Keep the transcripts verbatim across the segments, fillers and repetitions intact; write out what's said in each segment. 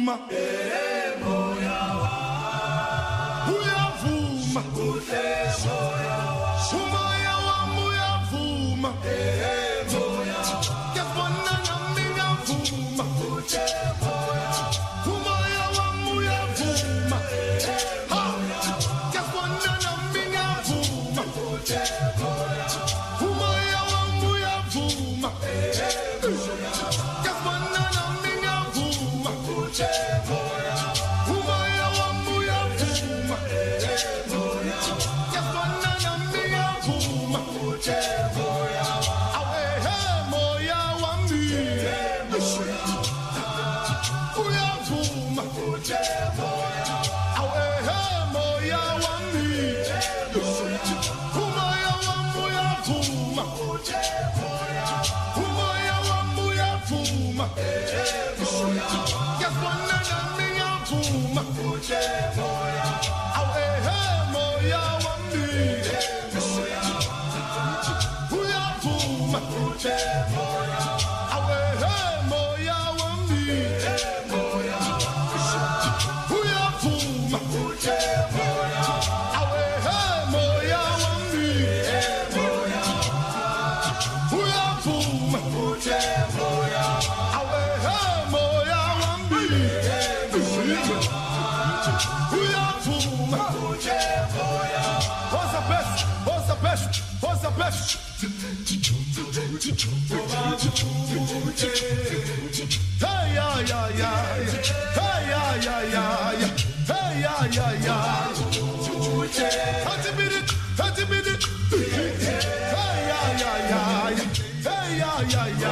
uyavuma uyavuma umoya wami uyavuma ngiyabona nami ngiyavuma umoya wami uyavuma ha ngiyabona nami ngiyavuma umoya wami uyavuma ngiyabona nami ngiyavuma umoya wami uyavuma ngiyabona nami ngiyavuma awe he moya wami uyavuma awe he moya wami umoya wami uyavuma umoya wami uyavuma ngiyabona nami ngiyavuma awe he moya wami uyavuma awe he moya wami uyavuma awe he moya wami uyavuma awe he moya wami uyavuma. What's the best? What's the best? What's the best? Hey ya ya ya, hey ya ya ya, hey ya ya ya. Hadi biri, hadi biri. Hey ya ya ya, hey ya ya ya.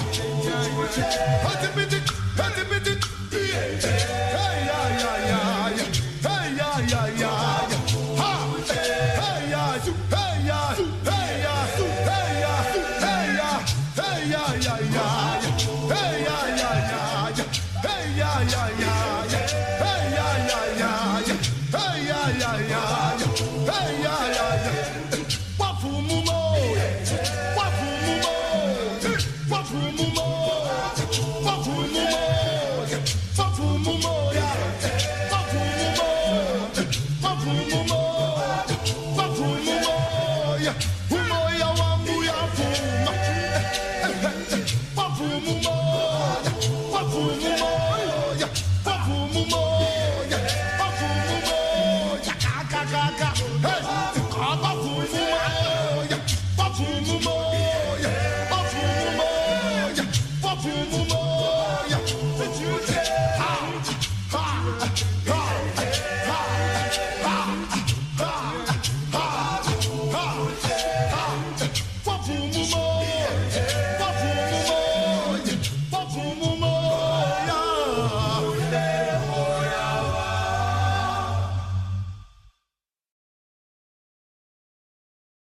Hadi biri, hadi biri. Hey ya ya ya, hey ya ya ya. Ha, hey ya, hey ya, hey ya, hey ya, hey ya, hey ya ya ya. Hey ya ya ya, hey ya ya ya, hey ya ya ya, hey ya ya ya, hey ya ya ya. Wafumumo, wafumumo, wafumumo, wafumumo, wafumumo ya, wafumumo, wafumumo, wafumumo ya. Umoya wangu yavuma, wafumumo, wafumumo ya, wafumumo ya, wafumumo ya, kaka kaka, hey, wafumumo ya, wafumumo ya, wafumumo ya, wafumumo.